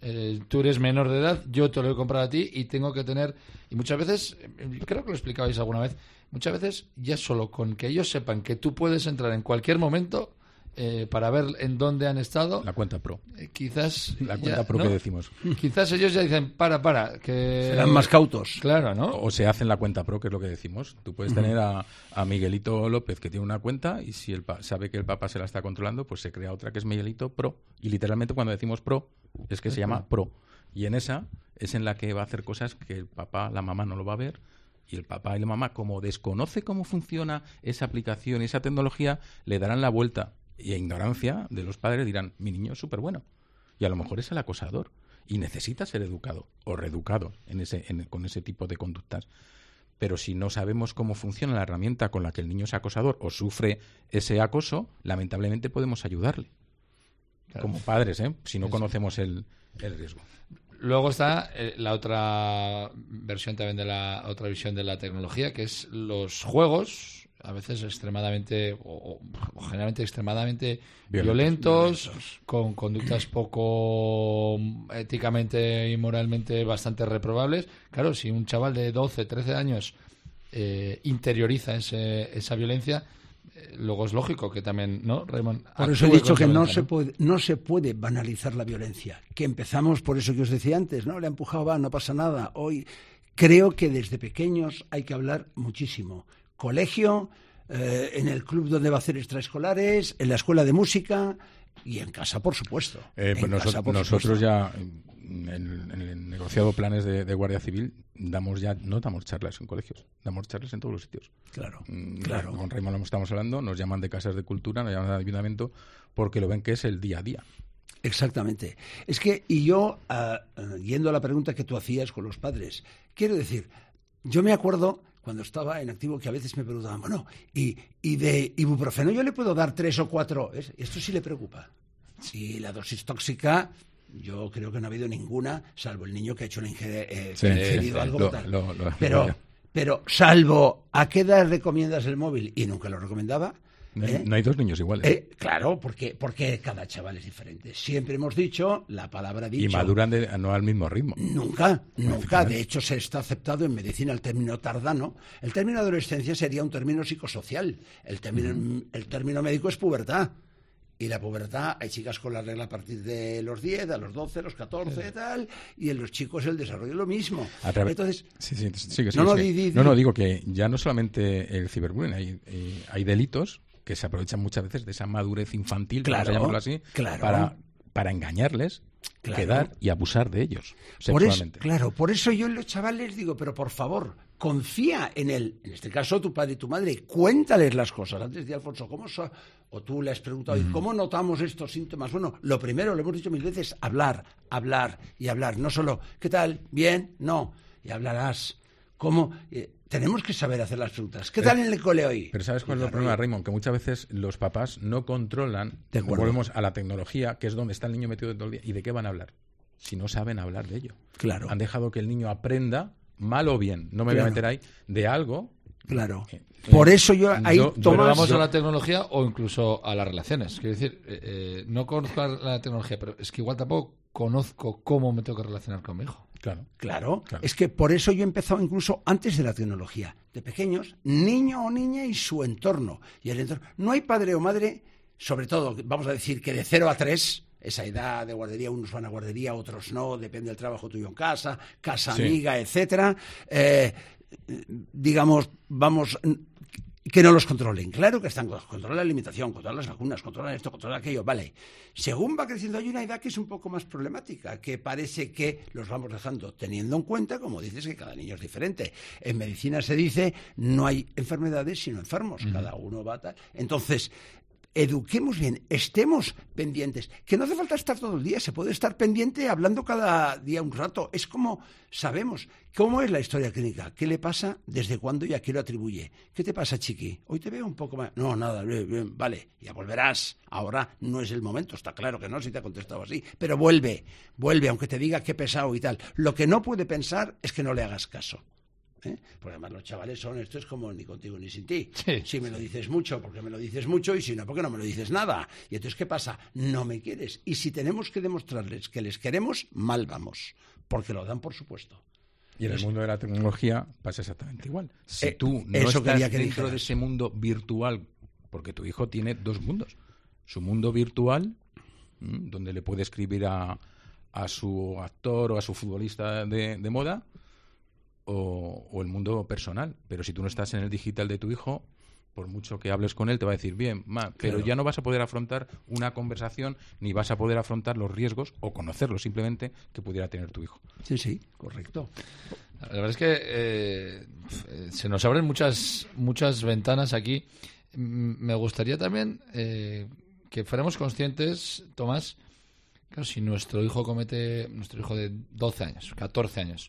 Eh, tú eres menor de edad, yo te lo he comprado a ti y tengo que tener... Y muchas veces, creo que lo explicabais alguna vez, muchas veces ya solo con que ellos sepan que tú puedes entrar en cualquier momento eh, para ver en dónde han estado... La cuenta pro. Eh, quizás... La cuenta ya, pro ¿no? que decimos. Quizás ellos ya dicen, para, para, que... Serán más cautos. Claro, ¿no? O se hacen la cuenta pro, que es lo que decimos. Tú puedes tener a, a Miguelito López, que tiene una cuenta, y si él sabe que el papá se la está controlando, pues se crea otra que es Miguelito Pro. Y literalmente cuando decimos pro, es que se llama pro. Y en esa es en la que va a hacer cosas que el papá, la mamá no lo va a ver. Y el papá y la mamá, como desconoce cómo funciona esa aplicación y esa tecnología, le darán la vuelta. Y a ignorancia de los padres dirán, mi niño es súper bueno. Y a lo mejor es el acosador. Y necesita ser educado o reeducado en ese, en, con ese tipo de conductas. Pero si no sabemos cómo funciona la herramienta con la que el niño es acosador o sufre ese acoso, lamentablemente podemos ayudarle. Claro. Como padres, ¿eh? Si no conocemos el, el riesgo. Luego está eh, la otra versión también de la otra visión de la tecnología, que es los juegos, a veces extremadamente o, o generalmente extremadamente violentos, violentos, con conductas poco éticamente y moralmente bastante reprobables. Claro, si un chaval de doce, trece años eh, interioriza ese, esa violencia, eh, luego es lógico que también, ¿no, Raymond? Por eso he dicho que no se puede no se puede banalizar la violencia. Que empezamos por eso que os decía antes, ¿no? Le ha empujado, va, no pasa nada. Hoy creo que desde pequeños hay que hablar muchísimo. Colegio, eh, en el club donde va a hacer extraescolares, en la escuela de música y en casa, por supuesto. Eh, pues en nosotros, casa, por nosotros supuesto. ya en, en el negociado planes de, de Guardia Civil damos ya no damos charlas en colegios, damos charlas en todos los sitios. Claro, mm, claro. Con Raymond lo estamos hablando, nos llaman de casas de cultura, nos llaman de ayuntamiento porque lo ven que es el día a día. Exactamente. Es que, y yo, uh, uh, yendo a la pregunta que tú hacías con los padres, quiero decir, yo me acuerdo cuando estaba en activo que a veces me preguntaban, bueno, y, y de ibuprofeno yo le puedo dar tres o cuatro. ¿Es? Esto sí le preocupa. Sí, la dosis tóxica, yo creo que no ha habido ninguna, salvo el niño que ha hecho la ingere, eh, sí, que ha ingerido sí, algo lo, tal. Lo, lo, pero, lo pero, salvo, ¿a qué edad recomiendas el móvil? Y nunca lo recomendaba. No hay, ¿Eh? no hay dos niños iguales. Eh, claro, porque, porque cada chaval es diferente. Siempre hemos dicho, la palabra dicho... Y maduran de, no al mismo ritmo. Nunca, nunca. De hecho, se está aceptado en medicina el término tardano. El término adolescencia sería un término psicosocial. El término, uh-huh. el término médico es pubertad. Y la pubertad, hay chicas con la regla a partir de los diez, a los doce, a los catorce, sí. tal, y en los chicos el desarrollo es lo mismo. A través... Entonces, sí, sí, sí, sí, no, no, sí. Di, di, no, di. no, digo que ya no solamente el ciberbullying, hay, hay, hay delitos que se aprovechan muchas veces de esa madurez infantil, claro, vamos a llamarlo así, claro. para, para engañarles, claro. quedar y abusar de ellos por sexualmente. Eso, claro, por eso yo a los chavales digo, pero por favor, confía en él, en este caso tu padre y tu madre, cuéntales las cosas. Antes de Alfonso, ¿cómo so? O tú le has preguntado, ¿y cómo notamos estos síntomas? Bueno, lo primero, lo hemos dicho mil veces, hablar, hablar y hablar. No solo, ¿qué tal? ¿Bien? No. Y hablarás. ¿Cómo? Eh, tenemos que saber hacer las preguntas. ¿Qué tal en el cole hoy? Pero ¿sabes cuál es el problema, Raymond? Que muchas veces los papás no controlan, volvemos a la tecnología, que es donde está el niño metido todo el día. ¿Y de qué van a hablar? Si no saben hablar de ello. Claro. Han dejado que el niño aprenda, mal o bien, no me claro. voy a meter ahí, de algo. Claro. Eh, Por eso yo ahí yo, tomas... Pero vamos a la tecnología o incluso a las relaciones. Quiero decir, eh, eh, no conozco la tecnología, pero es que igual tampoco conozco cómo me tengo que relacionar con mi hijo. Claro. Claro, claro. Es que por eso yo he empezado incluso antes de la tecnología. De pequeños, niño o niña y su entorno. Y el entorno. No hay padre o madre, sobre todo, vamos a decir que de cero a tres, esa edad de guardería, unos van a guardería, otros no, depende del trabajo tuyo en casa, casa sí. amiga, etcétera. Eh, digamos, vamos... que no los controlen. Claro que están, controlan la alimentación, controlan las vacunas, controlan esto, controlan aquello, vale. Según va creciendo hay una edad que es un poco más problemática, que parece que los vamos dejando, teniendo en cuenta, como dices, que cada niño es diferente. En medicina se dice, no hay enfermedades sino enfermos, uh-huh. cada uno va tal. Entonces, eduquemos bien, estemos pendientes, que no hace falta estar todo el día, se puede estar pendiente hablando cada día un rato. Es como sabemos cómo es la historia clínica, qué le pasa, desde cuándo y a qué lo atribuye. ¿Qué te pasa, chiqui? Hoy te veo un poco más... No, nada, bien, bien, vale, ya volverás. Ahora no es el momento, está claro que no, si te ha contestado así, pero vuelve, vuelve, aunque te diga qué pesado y tal. Lo que no puede pensar es que no le hagas caso. ¿eh? Porque además los chavales son, esto es como ni contigo ni sin ti. Sí, si me sí. lo dices mucho, porque me lo dices mucho, y si no, porque no me lo dices nada. Y entonces, ¿qué pasa? No me quieres. Y si tenemos que demostrarles que les queremos, mal vamos, porque lo dan por supuesto. Y en el mundo de la tecnología pasa exactamente igual. Si Eh, tú no eso estás quería que dentro dijeras. de ese mundo virtual, porque tu hijo tiene dos mundos. Su mundo virtual, ¿m? donde le puede escribir a, a su actor o a su futbolista de, de moda, o, o el mundo personal. Pero si tú no estás en el digital de tu hijo, por mucho que hables con él, te va a decir, bien, ma, pero Claro. ya no vas a poder afrontar una conversación, ni vas a poder afrontar los riesgos, o conocerlos simplemente, que pudiera tener tu hijo. Sí, sí, correcto. La verdad es que eh, se nos abren muchas muchas ventanas aquí. M- Me gustaría también eh, que fuéramos conscientes, Tomás, claro, si nuestro hijo comete, nuestro hijo de doce años, catorce años,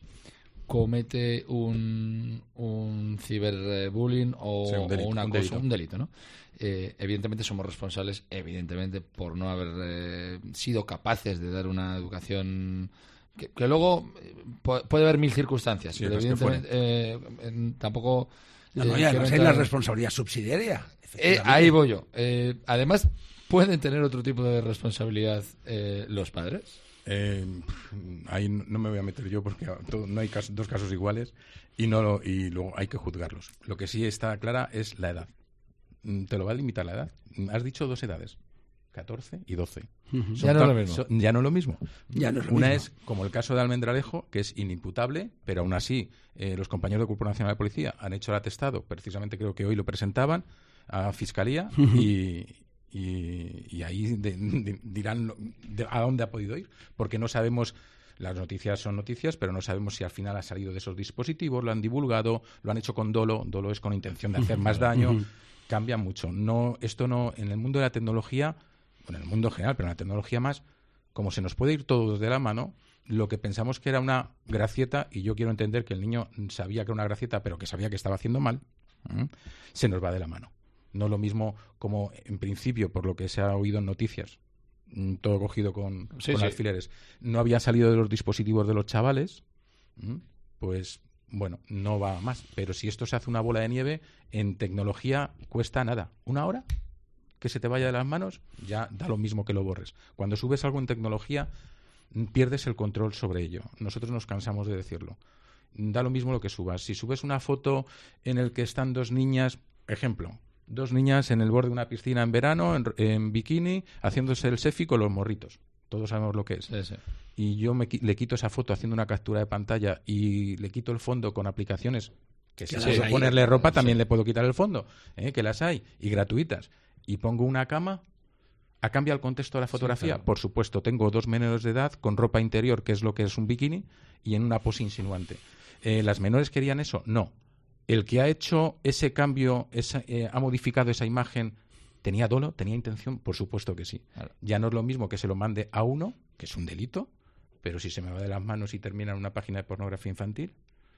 comete un, un ciberbullying o, Sí, un delito, o una un cosa, delito. un delito, ¿no? Eh, evidentemente somos responsables, evidentemente, por no haber eh, sido capaces de dar una educación que, que luego eh, pu- puede haber mil circunstancias, Sí, pero las que evidentemente eh, en- tampoco... No, no, eh, y quiero además hay entrar- la responsabilidad subsidiaria. Eh, efectivamente. ahí voy yo. Eh, además, ¿pueden tener otro tipo de responsabilidad eh, los padres? Eh, ahí no no me voy a meter yo porque todo- no hay cas- dos casos iguales y no lo- y luego hay que juzgarlos. Lo que sí está clara es la edad. Mm, Te lo va a limitar la edad. Mm, Has dicho dos edades, catorce y doce. Ujú. Ya no es ca- lo mismo. son- ya no es lo mismo. Ya no es lo Una mismo. es como el caso de Almendralejo, que es inimputable, pero aún así eh, los compañeros del Cuerpo Nacional de Policía han hecho el atestado, precisamente creo que hoy lo presentaban a Fiscalía y, y, y ahí de- de- dirán lo- de- a dónde ha podido ir, porque no sabemos. Las noticias son noticias, pero no sabemos si al final ha salido de esos dispositivos, lo han divulgado, lo han hecho con dolo, dolo es con intención de hacer más daño, cambia mucho. No, esto no, en el mundo de la tecnología, bueno, en el mundo en general, pero en la tecnología más, como se nos puede ir todo de la mano, lo que pensamos que era una gracieta, y yo quiero entender que el niño sabía que era una gracieta, pero que sabía que estaba haciendo mal, ¿m? se nos va de la mano. No lo mismo como en principio, por lo que se ha oído en noticias, mm, todo cogido con, Sí, con sí. alfileres, no había salido de los dispositivos de los chavales, ¿m? pues bueno, no va más. Pero si esto se hace una bola de nieve, en tecnología cuesta nada. ¿Una hora? Que se te vaya de las manos, ya da lo mismo que lo borres. Cuando subes algo en tecnología, mm, pierdes el control sobre ello. Nosotros nos cansamos de decirlo. Da lo mismo lo que subas. Si subes una foto en el que están dos niñas, ejemplo, dos niñas en el borde de una piscina en verano, en, en bikini, haciéndose el selfie con los morritos. Todos sabemos lo que es. Sí, sí. Y yo me, qui- le quito esa foto haciendo una captura de pantalla y le quito el fondo con aplicaciones que si Que las puedo hay, ponerle ropa sí. también le puedo quitar el fondo, ¿eh? que las hay, y gratuitas. Y pongo una cama, ¿ha cambiado el contexto de la fotografía? claro. Por supuesto, tengo dos menores de edad con ropa interior, que es lo que es un bikini, y en una pose insinuante. Eh, ¿Las menores querían eso? No. El que ha hecho ese cambio, esa, eh, ha modificado esa imagen, ¿tenía dolo? ¿Tenía intención? Por supuesto que sí. Claro. Ya no es lo mismo que se lo mande a uno, que es un delito, pero si se me va de las manos y termina en una página de pornografía infantil,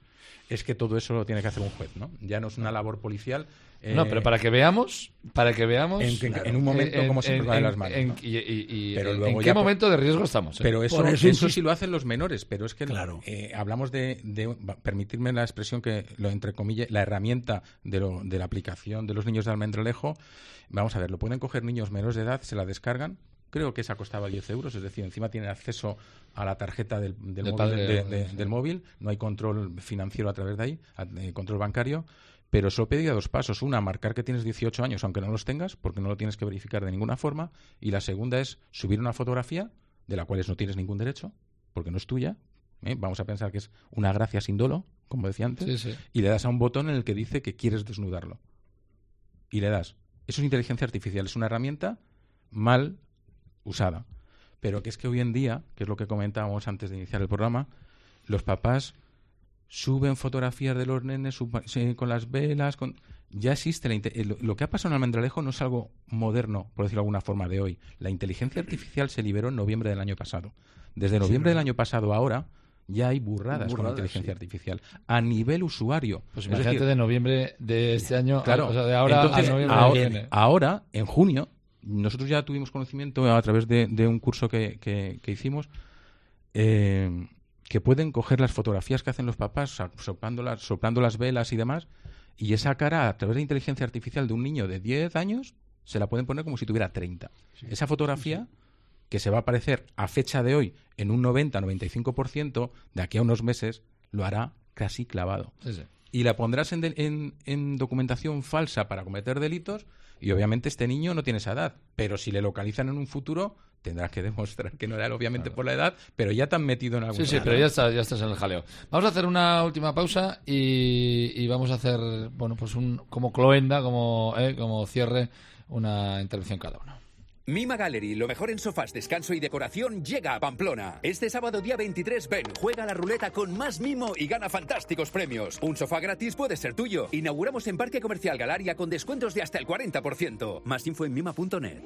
es que todo eso lo tiene que hacer un juez, ¿no? Ya no es una labor policial. eh, No, pero para que veamos, para que veamos... En que- en un momento cómo se nos va de las manos, en- ¿no? y, y- y- Pero en- luego ¿en qué ya por- momento de riesgo estamos? eh? Pero eso, Por eso, eso insisto- sí lo hacen los menores, pero es que Claro. eh, hablamos de, de va, permitirme la expresión que lo entre comillas, la herramienta de, lo, de la aplicación de los niños de Almendralejo. Vamos a ver, lo pueden coger niños menores de edad, se la descargan. Creo que esa costaba diez euros, es decir, encima tienen acceso a la tarjeta del, del, Del móvil, padre, de- de- sí. del móvil, no hay control financiero a través de ahí, a- eh, control bancario, pero solo pedía dos pasos. Una, marcar que tienes dieciocho años, aunque no los tengas, porque no lo tienes que verificar de ninguna forma, y la segunda es subir una fotografía, de la cual no tienes ningún derecho, porque no es tuya, ¿eh? Vamos a pensar que es una gracia sin dolo, como decía antes, Sí, sí. y le das a un botón en el que dice que quieres desnudarlo. Y le das. Eso es inteligencia artificial, es una herramienta mal usada. Pero que es que hoy en día, que es lo que comentábamos antes de iniciar el programa, los papás suben fotografías de los nenes suba- sí, con las velas, con... ya existe la inte- lo, lo que ha pasado en Almendralejo no es algo moderno, por decirlo de alguna forma, de hoy. La inteligencia artificial se liberó en noviembre del año pasado. Desde noviembre del año pasado a ahora ya hay burradas, con Burradas, inteligencia sí. artificial a nivel usuario. Pues Es imagínate decir, de noviembre de este año, claro, a- o sea, de ahora entonces, a noviembre ahora, que viene. ahora, en junio, nosotros ya tuvimos conocimiento a través de, de un curso que, que- que hicimos, eh, que pueden coger las fotografías que hacen los papás, soplando las, soplando las velas y demás, y esa cara, a través de inteligencia artificial de un niño de diez años, se la pueden poner como si tuviera treinta. Sí. Esa fotografía, sí, que se va a aparecer a fecha de hoy en un noventa a noventa y cinco por ciento, de aquí a unos meses lo hará casi clavado. Sí, sí. Y la pondrás en, de, en, en documentación falsa para cometer delitos, y obviamente este niño no tiene esa edad, pero si le localizan en un futuro tendrás que demostrar que no era obviamente claro. por la edad, pero ya te han metido en algún Sí, sí, pero ya estás, ya estás en el jaleo. Vamos a hacer una última pausa y, y vamos a hacer, bueno, pues un como cloenda, como, eh, como cierre, una intervención cada uno. Mima Gallery, lo mejor en sofás, descanso y decoración, llega a Pamplona. Este sábado día veintitrés, ven, juega a la ruleta con más mimo y gana fantásticos premios. Un sofá gratis puede ser tuyo. Inauguramos en Parque Comercial Galaria con descuentos de hasta el cuarenta por ciento. Más info en mima punto net.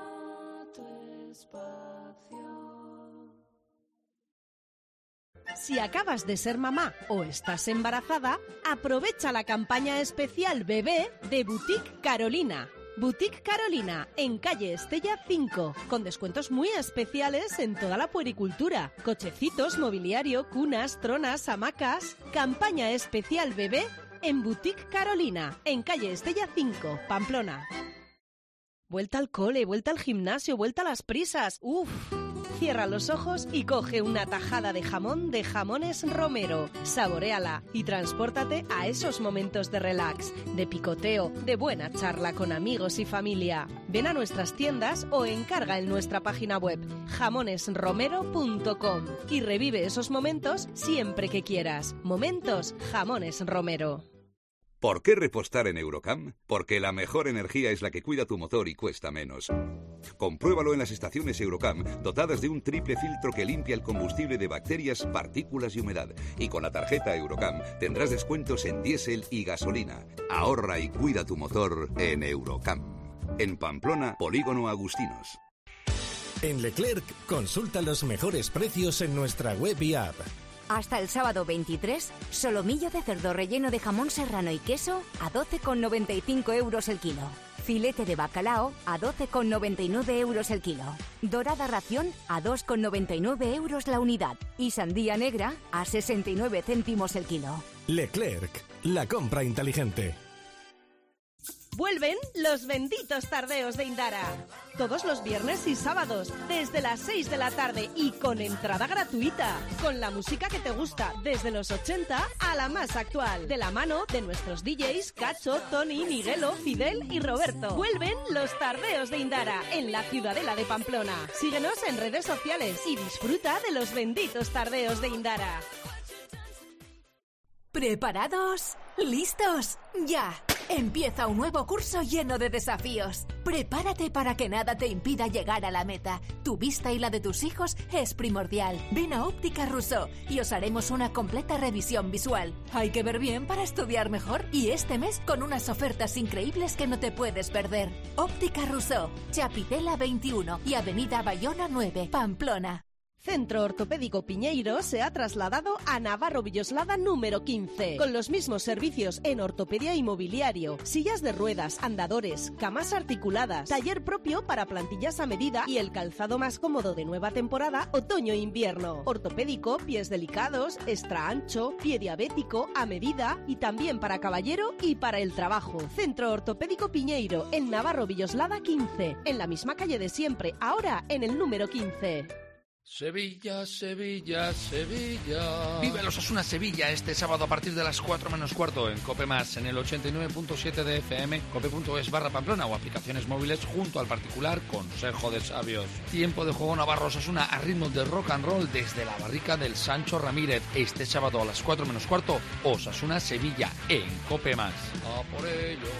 Si acabas de ser mamá o estás embarazada, aprovecha la campaña especial bebé de Boutique Carolina. Boutique Carolina, en calle Estella cinco, con descuentos muy especiales en toda la puericultura. Cochecitos, mobiliario, cunas, tronas, hamacas. Campaña especial bebé en Boutique Carolina, en calle Estella cinco, Pamplona. Vuelta al cole, vuelta al gimnasio, vuelta a las prisas. ¡Uf! Cierra los ojos y coge una tajada de jamón de Jamones Romero. Saboréala y transpórtate a esos momentos de relax, de picoteo, de buena charla con amigos y familia. Ven a nuestras tiendas o encarga en nuestra página web jamones romero punto com y revive esos momentos siempre que quieras. Momentos Jamones Romero. ¿Por qué repostar en Eurocam? Porque la mejor energía es la que cuida tu motor y cuesta menos. Compruébalo en las estaciones Eurocam, dotadas de un triple filtro que limpia el combustible de bacterias, partículas y humedad. Y con la tarjeta Eurocam tendrás descuentos en diésel y gasolina. Ahorra y cuida tu motor en Eurocam. En Pamplona, Polígono Agustinos. En Leclerc, consulta los mejores precios en nuestra web y app. Hasta el sábado veintitrés, solomillo de cerdo relleno de jamón serrano y queso a doce con noventa y cinco euros el kilo. Filete de bacalao a doce con noventa y nueve euros el kilo. Dorada ración a dos con noventa y nueve euros la unidad. Y sandía negra a sesenta y nueve céntimos el kilo. Leclerc, la compra inteligente. Vuelven los benditos tardeos de Indara. Todos los viernes y sábados, desde las seis de la tarde y con entrada gratuita. Con la música que te gusta, desde los ochenta a la más actual. De la mano de nuestros D Js Cacho, Tony, Miguelo, Fidel y Roberto. Vuelven los tardeos de Indara, en la Ciudadela de Pamplona. Síguenos en redes sociales y disfruta de los benditos tardeos de Indara. ¿Preparados? ¿Listos? ¡Ya! Empieza un nuevo curso lleno de desafíos. Prepárate para que nada te impida llegar a la meta. Tu vista y la de tus hijos es primordial. Ven a Óptica Rousseau y os haremos una completa revisión visual. Hay que ver bien para estudiar mejor. Y este mes con unas ofertas increíbles que no te puedes perder. Óptica Rousseau, Chapitela veintiuno y Avenida Bayona nueve, Pamplona. Centro Ortopédico Piñeiro se ha trasladado a Navarro Villoslada número quince, con los mismos servicios en ortopedia y mobiliario, sillas de ruedas, andadores, camas articuladas, taller propio para plantillas a medida y el calzado más cómodo de nueva temporada otoño-invierno. Ortopédico, pies delicados, extra ancho, pie diabético, a medida y también para caballero y para el trabajo. Centro Ortopédico Piñeiro en Navarro Villoslada quince, en la misma calle de siempre, ahora en el número quince. Sevilla, Sevilla, Sevilla. Vive los Osasuna Sevilla este sábado a partir de las cuatro menos cuarto en Cope Más, en el ochenta y nueve punto siete de F M, cope.es barra Pamplona o aplicaciones móviles junto al particular Consejo de Sabios. Tiempo de juego Navarro Osasuna a ritmo de rock and roll desde la barrica del Sancho Ramírez. Este sábado a las cuatro menos cuarto, Osasuna Sevilla en Cope Más. A por ellos.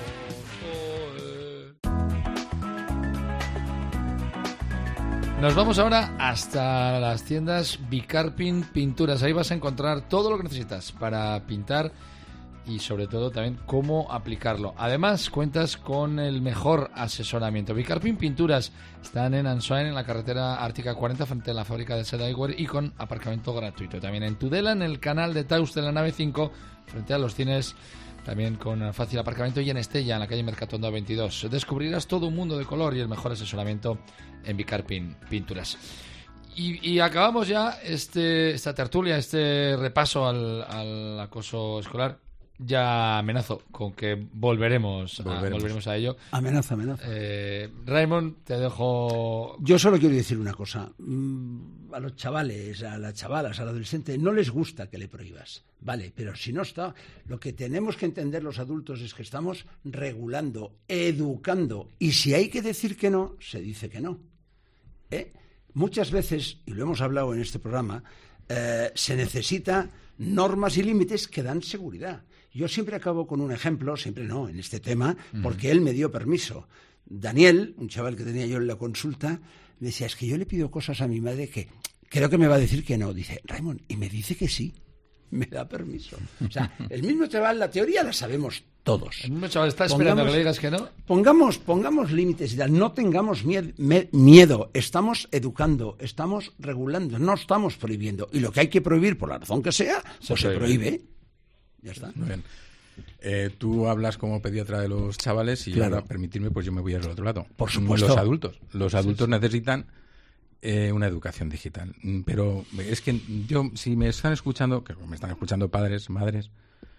Nos vamos ahora hasta las tiendas Bicarpin Pinturas. Ahí vas a encontrar todo lo que necesitas para pintar y sobre todo también cómo aplicarlo. Además cuentas con el mejor asesoramiento. Bicarpin Pinturas están en Ansoain, en la carretera Ártica cuarenta, frente a la fábrica de seda Eyewear y con aparcamiento gratuito. También en Tudela, en el canal de Taus de la nave cinco, frente a los cines, también con fácil aparcamiento, y en Estella, en la calle Mercatondo veintidós. Descubrirás todo un mundo de color y el mejor asesoramiento en Bicarpin Pinturas. Y, y acabamos ya este esta tertulia, este repaso al, al acoso escolar. Ya amenazo con que volveremos, Volveremos. A, volveremos a ello. Amenaza, amenaza. Eh, Raymond, te dejo... Yo solo quiero decir una cosa. Mm, a los chavales, a las chavalas, al adolescente, no les gusta que le prohíbas. Vale, pero si no está... Lo que tenemos que entender los adultos es que estamos regulando, educando. Y si hay que decir que no, se dice que no. ¿Eh? Muchas veces, y lo hemos hablado en este programa, eh, se necesita normas y límites que dan seguridad. Yo siempre acabo con un ejemplo, siempre no, en este tema, porque él me dio permiso. Daniel, un chaval que tenía yo en la consulta, me decía, es que yo le pido cosas a mi madre que creo que me va a decir que no. Dice, Raymond, y me dice que sí, me da permiso. O sea, el mismo chaval, la teoría la sabemos todos. El mismo chaval está esperando Pongamos- que le digas que no. Pongamos, pongamos límites y tal, no tengamos mie- me- miedo, estamos educando, estamos regulando, no estamos prohibiendo. Y lo que hay que prohibir, por la razón que sea, Se pues se prohíbe. prohíbe. Ya está. Muy bien. Eh, tú hablas como pediatra de los chavales y Claro. ahora, permitirme, pues yo me voy al otro lado. Por supuesto. Los adultos. Los adultos Sí, sí. necesitan eh, una educación digital. Mm, Pero es que yo, si me están escuchando, que me están escuchando padres, madres,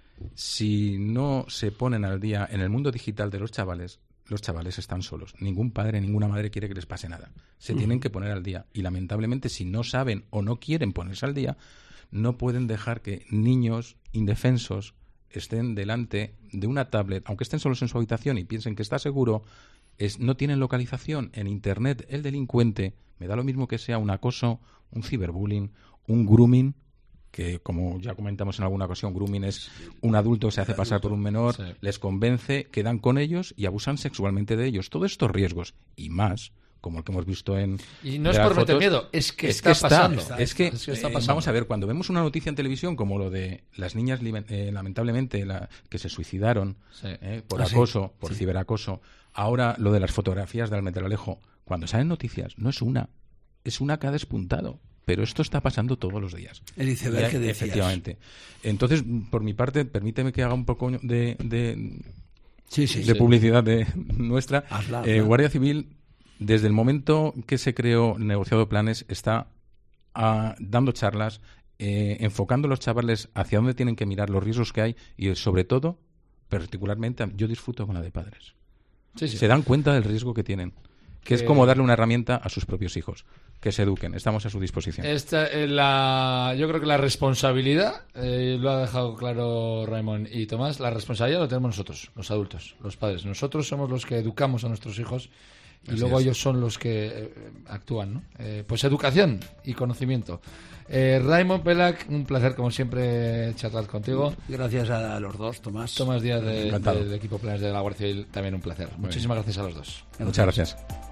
si no se ponen al día en el mundo digital de los chavales, los chavales están solos. Ningún padre, ninguna madre quiere que les pase nada. Se Ujú. tienen que poner al día. Y lamentablemente, si no saben o no quieren ponerse al día, no pueden dejar que niños indefensos estén delante de una tablet, aunque estén solos en su habitación y piensen que está seguro, es, no tienen localización en Internet. El delincuente, me da lo mismo que sea un acoso, un ciberbullying, un grooming, que como ya comentamos en alguna ocasión, grooming es un adulto que se hace pasar por un menor, Sí. les convence, quedan con ellos y abusan sexualmente de ellos. Todos estos riesgos y más, como el que hemos visto en... Y no es de las por meter fotos, miedo, es que está pasando. Es que, Es que está eh, pasando. vamos a ver, cuando vemos una noticia en televisión como lo de las niñas limen- eh, lamentablemente la- que se suicidaron Sí. eh, por Ah, sí. acoso, por Sí. ciberacoso, ahora lo de las fotografías de Almendralejo, cuando salen noticias, no es una, es una que ha despuntado. Pero esto está pasando todos los días. El iceberg Y hay- que decías. Efectivamente. Entonces, por mi parte, permíteme que haga un poco de, de, Sí, sí, de sí. publicidad de nuestra. Hazla, Eh, hazla. Guardia Civil, desde el momento que se creó negociado planes, está ah, dando charlas, eh, enfocando a los chavales hacia dónde tienen que mirar, los riesgos que hay y, sobre todo, particularmente, yo disfruto con la de padres. Sí, sí. Se dan cuenta del riesgo que tienen, que es Eh, como darle una herramienta a sus propios hijos, que se eduquen. Estamos a su disposición. Esta, eh, la, yo creo que la responsabilidad, eh, lo ha dejado claro Raymond y Tomás, la responsabilidad lo tenemos nosotros, los adultos, los padres. Nosotros somos los que educamos a nuestros hijos y Así luego es. ellos son los que eh, actúan, ¿no? Eh, pues educación y conocimiento. Eh, Raymond Pelac, un placer como siempre charlar contigo. Gracias a los dos, Tomás. Tomás Díaz de- Encantado. del equipo Planes de la Guardia Civil, también un placer. Muchísimas gracias a los dos. Muchas gracias.